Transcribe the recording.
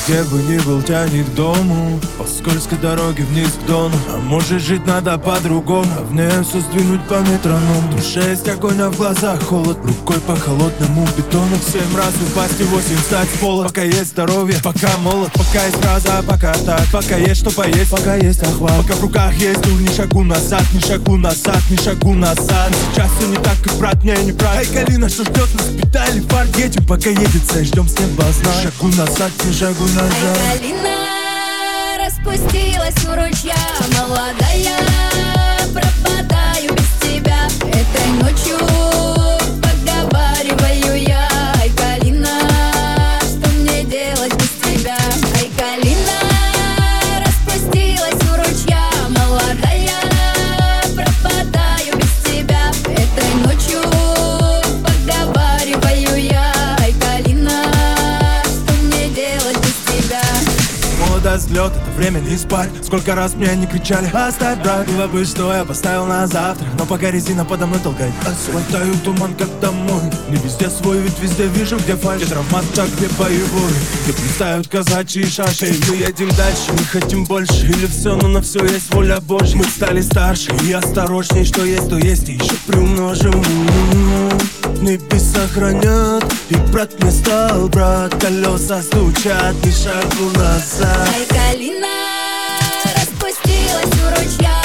Где бы ни был, тянет к дому, по скользкой дороге вниз к дону. А может жить надо по-другому, а в ней все сдвинуть по метроному. В душе есть огонь, а в глазах холод, рукой по холодному бетону. 7 раз упасть и 8 встать с пола. Пока есть здоровье, пока молод, пока есть фраза, пока так. Пока есть что поесть, пока есть охват, пока в руках есть тур. Ни шагу назад, ни шагу назад, ни шагу назад. Сейчас все не так, как брат, мне не брат. Ай, Калина, что ждет нас, питали фарт. Едем, пока едет цель, ждем с неба знак. Ни шагу назад, ни шагу назад. Ай, Калина распустилась у ручья, молодая, пропадаю без тебя. Этой ночью поговариваю я. Ай, Калина, что мне делать без тебя? Ай, Калина распустилась у ручья, молодая, пропадаю без тебя. Этой ночью поговариваю я. Ай, Калина, что мне делать без тебя? Мода взлет, это время не спать. Сколько раз мне не кричали: оставь, брат. Было бы, что я поставил на завтра, но пока резина подо мной толкает асфальтаю туман, как домой. Не везде свой, ведь везде вижу, где фальшь, где травмат, так где боевой, где блистают казачьи шаши. Мы едем дальше, не хотим больше. Или все, но на все есть воля Божья. Мы стали старше и осторожней, что есть, то есть, и еще приумножим. Небеса хранят, и брат мне стал брат. Колеса стучат, ни шагу назад. Ай, Калина распустилась у ручья,